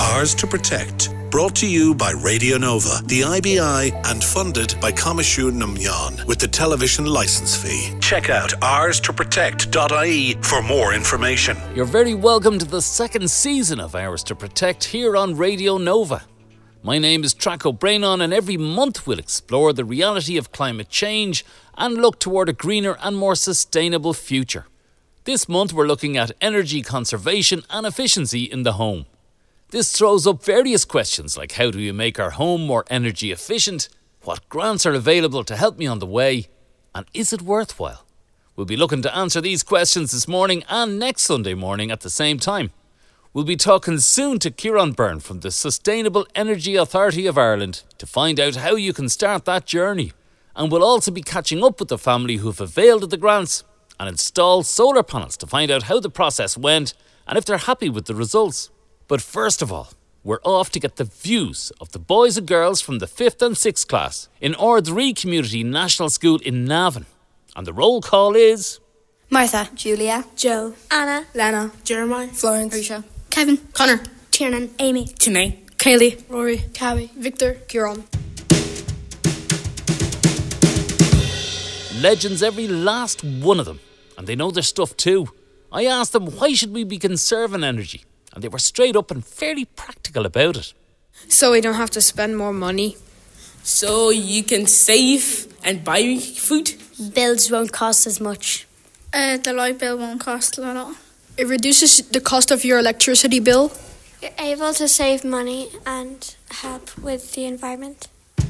Ours to Protect. Brought to you by Radio Nova, the IBI, and funded by Coimisiún na Meán with the television licence fee. Check out ourstoprotect.ie for more information. You're very welcome to the second season of Ours to Protect here on Radio Nova. My name is Traco Brainon, and every month we'll explore the reality of climate change and look toward a greener and more sustainable future. This month we're looking at energy conservation and efficiency in the home. This throws up various questions like how do we make our home more energy efficient, what grants are available to help me on the way, and is it worthwhile? We'll be looking to answer these questions this morning and next Sunday morning at the same time. We'll be talking soon to Kieran Byrne from the Sustainable Energy Authority of Ireland to find out how you can start that journey. And we'll also be catching up with the family who've availed of the grants and installed solar panels to find out how the process went and if they're happy with the results. But first of all, we're off to get the views of the boys and girls from the 5th and 6th class in Ardree Community National School in Navan. And the roll call is... Martha, Julia, Joe, Anna, Lena, Jeremiah, Florence, Risha, Kevin, Connor, Tiernan, Amy, Tinay, Kaylee, Rory, Cabby, Victor, Kieran. Legends, every last one of them, and they know their stuff too. I asked them why should we be conserving energy, and they were straight up and fairly practical about it. So we don't have to spend more money. So you can save and buy food. Bills won't cost as much. The light bill won't cost a lot. It reduces the cost of your electricity bill. You're able to save money and help with the environment.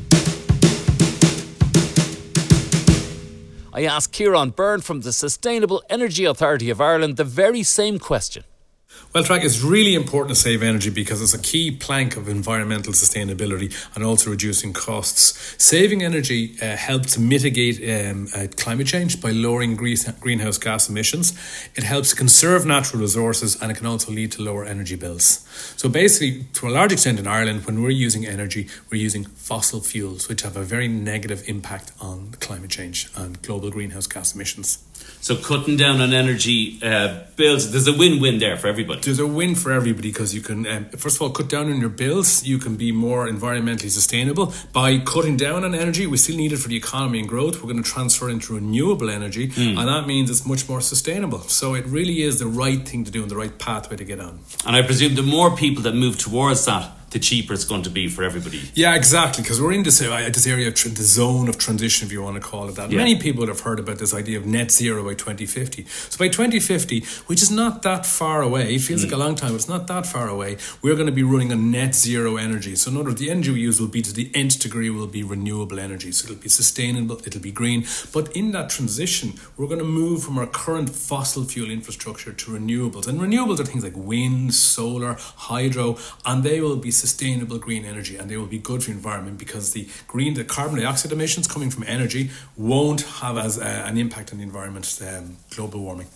I asked Kieran Byrne from the Sustainable Energy Authority of Ireland the very same question. Well, Track, it's really important to save energy because it's a key plank of environmental sustainability and also reducing costs. Saving energy helps mitigate climate change by lowering greenhouse gas emissions. It helps conserve natural resources, and it can also lead to lower energy bills. So basically, to a large extent in Ireland, when we're using energy, we're using fossil fuels, which have a very negative impact on climate change and global greenhouse gas emissions. So cutting down on energy bills, there's a win-win there for everybody. There's a win for everybody because you can, first of all, cut down on your bills. You can be more environmentally sustainable. By cutting down on energy, we still need it for the economy and growth. We're going to transfer into renewable energy, and that means it's much more sustainable. So it really is the right thing to do and the right pathway to get on. And I presume the more people that move towards that, the cheaper it's going to be for everybody. Yeah, exactly, because we're in this area, the zone of transition, if you want to call it that. Yeah. Many people have heard about this idea of net zero by 2050. So by 2050, which is not that far away, it feels like a long time, but it's not that far away, we're going to be running on net zero energy. So in other words, the energy we use will be, to the nth degree, will be renewable energy. So it'll be sustainable, it'll be green. But in that transition, we're going to move from our current fossil fuel infrastructure to renewables. And renewables are things like wind, solar, hydro, and they will be sustainable green energy, and they will be good for the environment because the carbon dioxide emissions coming from energy won't have as an impact on the environment, global warming.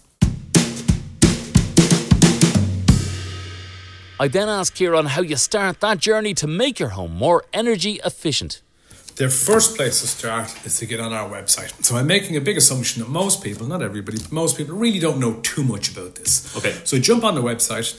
I then asked Kieran how you start that journey to make your home more energy efficient. The first place to start is to get on our website. So I'm making a big assumption that most people, not everybody, but most people really don't know too much about this. Okay. So jump on the website,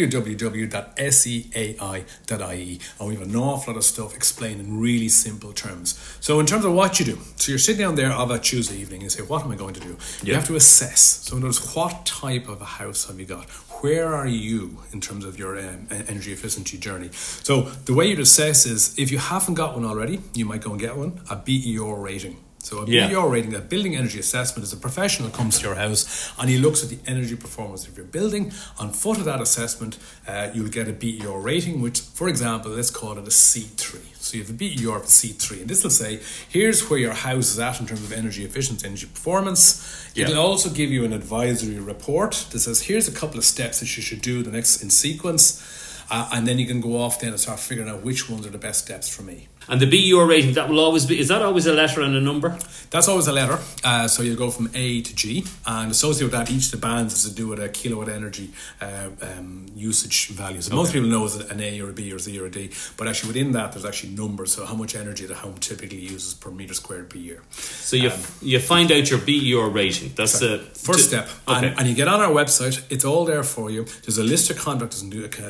www.seai.ie, and we have an awful lot of stuff explained in really simple terms. So in terms of what you do, so you're sitting down there of a Tuesday evening and say, what am I going to do? You have to assess. So notice, what type of a house have you got? Where are you in terms of your energy efficiency journey? So the way you'd assess is, if you haven't got one already, you might go and get one, a BER rating. So a BER rating, a building energy assessment, is a professional that comes to your house and he looks at the energy performance of your building. On foot of that assessment, you'll get a BER rating, which, for example, let's call it a C3. So you have a BER of a C3, and this will say, here's where your house is at in terms of energy efficiency, energy performance. It'll also give you an advisory report that says, here's a couple of steps that you should do the next in sequence. And then you can go off then and start figuring out which ones are the best steps for me. And the BER rating, that will always be, is that always a letter and a number? That's always a letter. So you go from A to G, and associated with that, each of the bands is to do with a kilowatt energy usage value. So most people know is an A or a B or a C or a D, but actually within that there's actually numbers. So how much energy the home typically uses per metre squared per year. So you find out your BER rating. That's the first step. Okay. And you get on our website. It's all there for you. There's a list of contractors that will do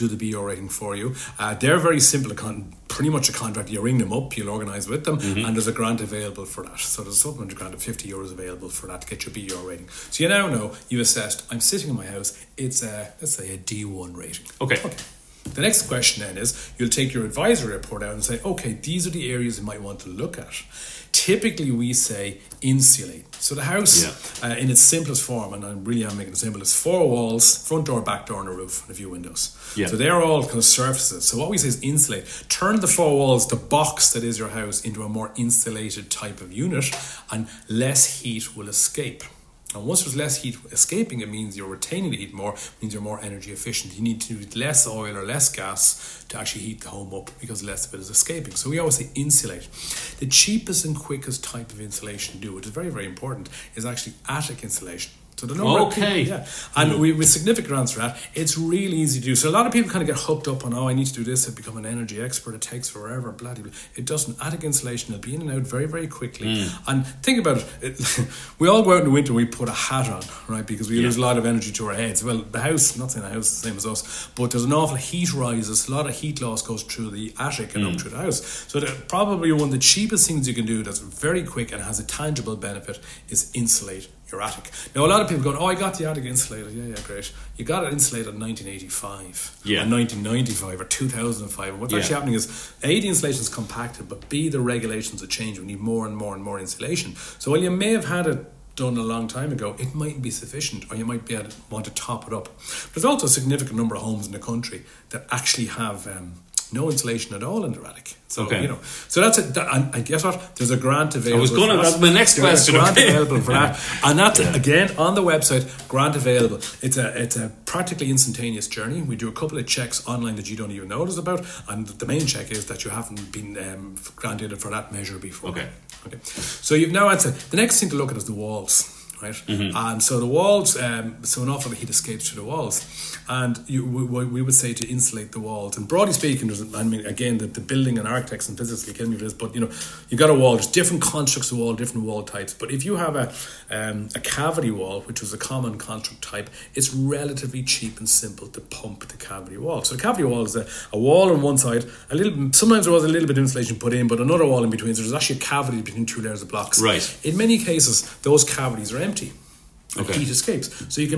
do the BER rating for you. They're very simple, pretty much a contract. You ring them up, you'll organise with them, and there's a grant available for that. So there's a supplementary grant of €50 available for that to get your BER rating. So you now know, you've assessed, I'm sitting in my house, it's let's say a D1 rating. Okay. The next question then is, you'll take your advisory report out and say, okay, these are the areas you might want to look at. Typically we say insulate. So the house, in its simplest form, and I really am making it simple, is 4 walls, front door, back door and a roof and a few windows. Yeah. So they're all kind of surfaces. So what we say is insulate. Turn the 4 walls, the box that is your house, into a more insulated type of unit, and less heat will escape. And once there's less heat escaping, it means you're retaining the heat more, it means you're more energy efficient. You need to use less oil or less gas to actually heat the home up, because less of it is escaping. So we always say insulate. The cheapest and quickest type of insulation to do, which is very, very important, is actually attic insulation. So the number of people, and with significant grants for that, it's really easy to do. So a lot of people kind of get hooked up on, I need to do this, I've become an energy expert, it takes forever, blah, blah, blah. It doesn't. Attic insulation, it'll be in and out very, very quickly. And think about it, we all go out in the winter, we put a hat on, right, because we lose a lot of energy to our heads. Well, the house, not saying the house is the same as us, but there's an awful heat rises, a lot of heat loss goes through the attic and up through the house. So probably one of the cheapest things you can do that's very quick and has a tangible benefit is insulate your attic. Now a lot of people go, I got the attic insulated. Yeah, great. You got it insulated in 1985 or 1995 or 2005. And what's actually happening is, A, the insulation is compacted, but B, the regulations have changed. We need more and more and more insulation. So while you may have had it done a long time ago, it mightn't be sufficient, or you might be able to want to top it up. There's also a significant number of homes in the country that actually have no insulation at all in their attic. So, so that's it. And guess what? There's a grant available. That's my next question. There's a grant available for that. And that's, again, on the website, grant available. It's a practically instantaneous journey. We do a couple of checks online that you don't even notice about. And the main check is that you haven't been granted for that measure before. Okay. So you've now answered. The next thing to look at is the walls. Right, and so the walls, so an awful lot of heat escapes through the walls, and we would say to insulate the walls. And broadly speaking, again, the building and architects and physicists will kill me for this, but you got a wall. There's different constructs of wall, different wall types. But if you have a cavity wall, which was a common construct type, it's relatively cheap and simple to pump the cavity wall. So the cavity wall is a wall on one side. Sometimes there was a little bit of insulation put in, but another wall in between. So there's actually a cavity between 2 layers of blocks. Right. In many cases, those cavities are empty. Heat escapes. So you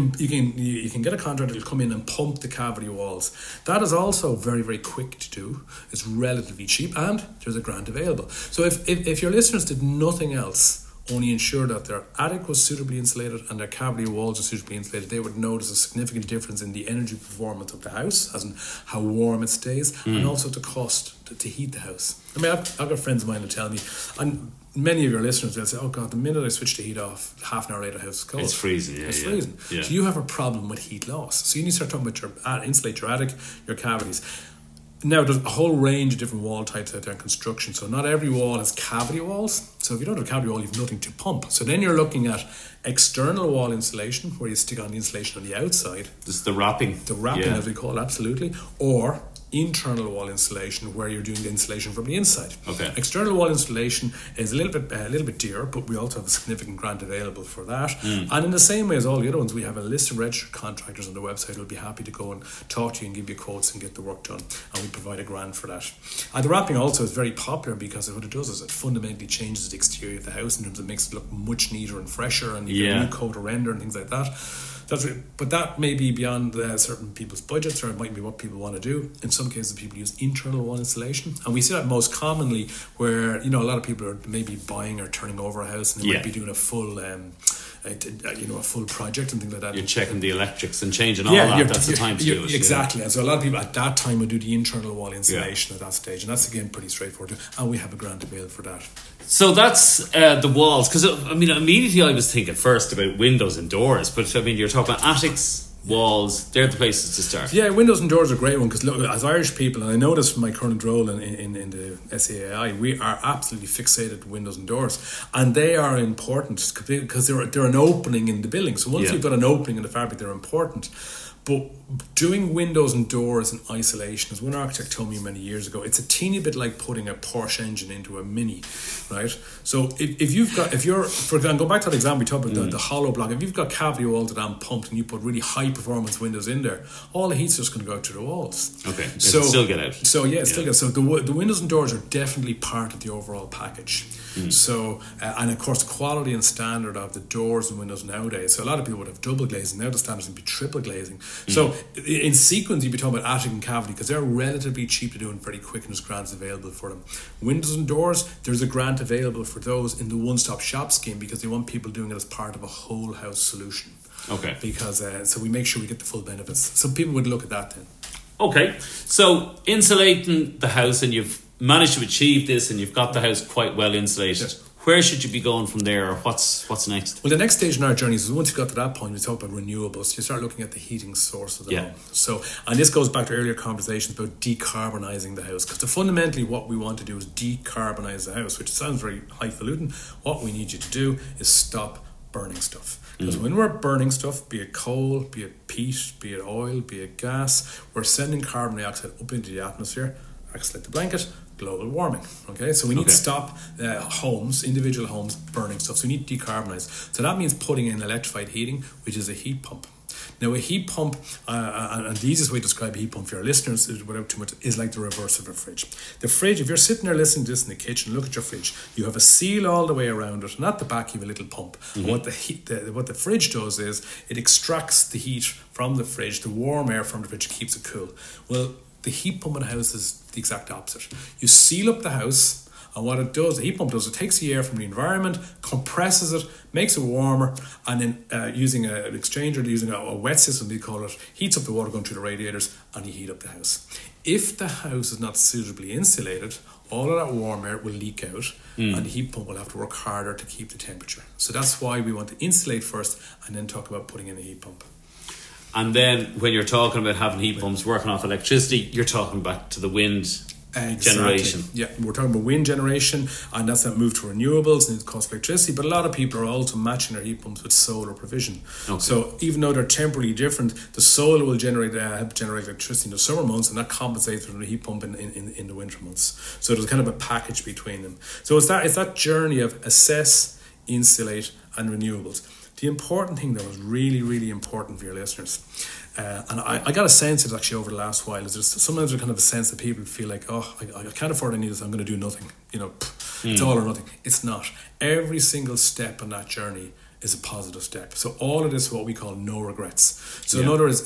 can get a contractor to come in and pump the cavity walls. That is also very, very quick to do. It's relatively cheap, and there's a grant available. So if your listeners did nothing else, only ensure that their attic was suitably insulated and their cavity walls are suitably insulated, they would notice a significant difference in the energy performance of the house, as in how warm it stays, and also the cost to heat the house. I mean, I've got friends of mine who tell me, and many of your listeners will say, oh God, the minute I switch the heat off, half an hour later the house is cold. It's freezing. It's freezing. Yeah. So you have a problem with heat loss. So you need to start talking about insulate your attic, your cavities. Now, there's a whole range of different wall types out there in construction. So not every wall has cavity walls. So if you don't have a cavity wall, you have nothing to pump. So then you're looking at external wall insulation, where you stick on the insulation on the outside. This is the wrapping. The wrapping, as we call it, absolutely. Or internal wall insulation, where you're doing the insulation from the inside. Okay. External wall insulation is a little bit dearer, but we also have a significant grant available for that. And in the same way as all the other ones, we have a list of registered contractors on the website who'll be happy to go and talk to you and give you quotes and get the work done. And we provide a grant for that. And the wrapping also is very popular, because what it does is it fundamentally changes the exterior of the house in terms of it makes it look much neater and fresher, and you get a new coat of render and things like that. But that may be beyond certain people's budgets, or it might be what people want to do. In some cases, people use internal wall insulation, and we see that most commonly where a lot of people are maybe buying or turning over a house, and they might be doing a full a full project and things like that. You're checking the electrics and changing all that. That's the time to do it. Exactly. And so a lot of people at that time would do the internal wall insulation at that stage, and that's again pretty straightforward. And we have a grant available for that. So that's the walls, because immediately I was thinking first about windows and doors, but you're talking about attics, walls, they're the places to start. Yeah, windows and doors are a great one, because look, as Irish people, and I know this from my current role in the SAAI, we are absolutely fixated to windows and doors, and they are important because they're an opening in the building. So once you've got an opening in the fabric, they're important. But doing windows and doors in isolation, as one architect told me many years ago, it's a teeny bit like putting a Porsche engine into a Mini, right? So if you're, for example, go back to that example we talked about, the hollow block, if you've got cavity walls that aren't pumped and you put really high performance windows in there, all the heat's just going to go out through the walls. Okay, so it'll still get out. So yeah, still get. So the windows and doors are definitely part of the overall package. So and of course the quality and standard of the doors and windows nowadays. So a lot of people would have double glazing. Now the standards would be triple glazing. So in sequence you'd be talking about attic and cavity because they're relatively cheap to do and very quick, and there's grants available for them. Windows and doors, there's a grant available for those in the one-stop shop scheme because they want people doing it as part of a whole house solution. Okay. Because so we make sure we get the full benefits. So people would look at that then. Okay, so insulating the house, and you've managed to achieve this, and you've got the house quite well insulated. Yes. Where should you be going from there, or what's next? Well, the next stage in our journey is once you've got to that point, we talk about renewables. You start looking at the heating source of the home. So, and this goes back to earlier conversations about decarbonising the house, because fundamentally what we want to do is decarbonise the house, which sounds very highfalutin. What we need you to do is stop burning stuff. Because when we're burning stuff, be it coal, be it peat, be it oil, be it gas, we're sending carbon dioxide up into the atmosphere, acts like the blanket, global warming. Okay, so we need to stop individual homes burning stuff. So we need to decarbonise. So that means putting in electrified heating, which is a heat pump. Now a heat pump, and the easiest way to describe a heat pump for your listeners without too much, is like the reverse of a fridge. The fridge, if you're sitting there listening to this in the kitchen, look at your fridge, you have a seal all the way around it, and at the back you have a little pump. And what the fridge does is it extracts the heat from the fridge, the warm air from the fridge keeps it cool. Well, the heat pump in a house is the exact opposite. You seal up the house, and what it does, the heat pump does, it takes the air from the environment, compresses it, makes it warmer, and then using an exchanger, using a wet system, we call it, heats up the water going through the radiators, and you heat up the house. If the house is not suitably insulated, all of that warm air will leak out, and the heat pump will have to work harder to keep the temperature. So that's why we want to insulate first, and then talk about putting in a heat pump. And then when you're talking about having heat pumps working off electricity, you're talking back to the wind generation. Yeah, we're talking about wind generation, and that's that move to renewables and it costs electricity, but a lot of people are also matching their heat pumps with solar provision. Okay. So even though they're temporarily different, the solar will help generate electricity in the summer months, and that compensates for the heat pump in the winter months. So there's kind of a package between them. So it's that journey of assess, insulate and renewables. The important thing that was really, really important for your listeners, and I got a sense of it actually over the last while, is sometimes there's kind of a sense that people feel like, I can't afford any of this, I'm going to do nothing. It's all or nothing. It's not. Every single step on that journey is a positive step. So all of this is what we call no regrets. So in other words,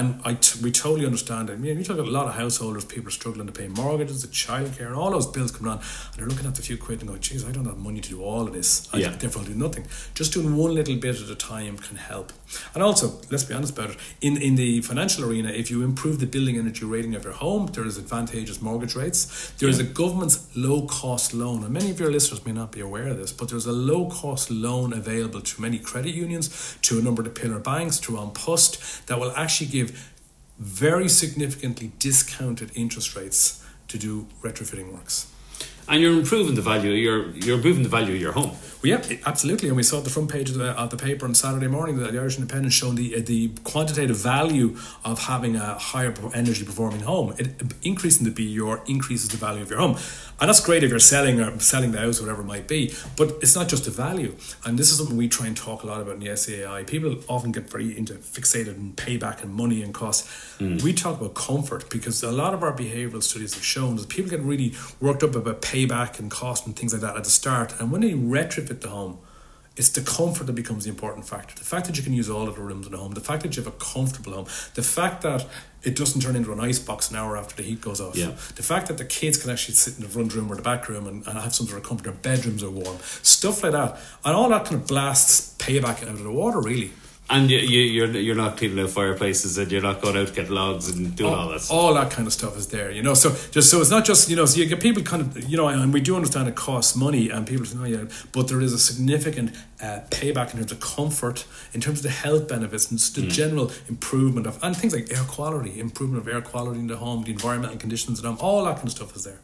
we totally understand it. We talk about a lot of householders, people are struggling to pay mortgages, the childcare, and all those bills coming on, and they're looking at the few quid and going, geez, I don't have money to do all of this. Therefore I'll do nothing. Just doing one little bit at a time can help. And also, let's be honest about it, in the financial arena, if you improve the building energy rating of your home, there is advantageous mortgage rates. There is a government's low-cost loan, and many of your listeners may not be aware of this, but there's a low-cost loan available to many credit unions, to a number of the pillar banks, to An Post, that will actually give very significantly discounted interest rates to do retrofitting works. And you're improving the value. You're improving the value of your home. Well, yeah, absolutely. And we saw the front page of the paper on Saturday morning, the Irish Independent, showing the quantitative value of having a higher energy performing home. Increasing the BER increases the value of your home, and that's great if you're selling the house, whatever it might be. But it's not just the value, and this is something we try and talk a lot about in the SAI. People often get very fixated in payback and money and cost. We talk about comfort, because a lot of our behavioural studies have shown that people get really worked up about payback and cost and things like that at the start, and when they retrofit the home, it's the comfort that becomes the important factor. The fact that you can use all of the rooms in the home, the fact that you have a comfortable home, the fact that it doesn't turn into an ice box an hour after the heat goes off, the fact that the kids can actually sit in the front room or the back room and have some sort of comfort, their bedrooms are warm, stuff like that, and all that kind of blasts payback out of the water, really. And you're not cleaning out fireplaces, and you're not going out to get logs and doing all that stuff. All that kind of stuff is there, So it's not just, so you get people kind of, and we do understand it costs money, and people say, but there is a significant payback in terms of comfort, in terms of the health benefits, and the general improvement of, and things like air quality, improvement of air quality in the home, the environmental conditions in the home, all that kind of stuff is there.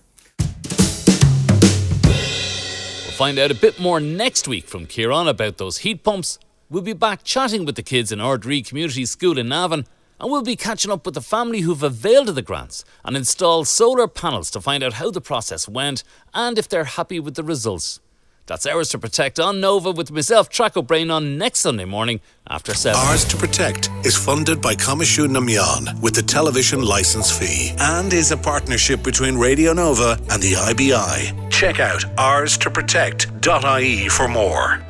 We'll find out a bit more next week from Kieran about those heat pumps. We'll be back chatting with the kids in Ardree Community School in Navan, And we'll be catching up with the family who've availed of the grants and installed solar panels to find out how the process went and if they're happy with the results. That's Ours to Protect on Nova with myself, Track O'Brien, on next Sunday morning after 7. Ours to Protect is funded by Coimisiún na Meán with the television licence fee and is a partnership between Radio Nova and the IBI. Check out ourstoprotect.ie for more.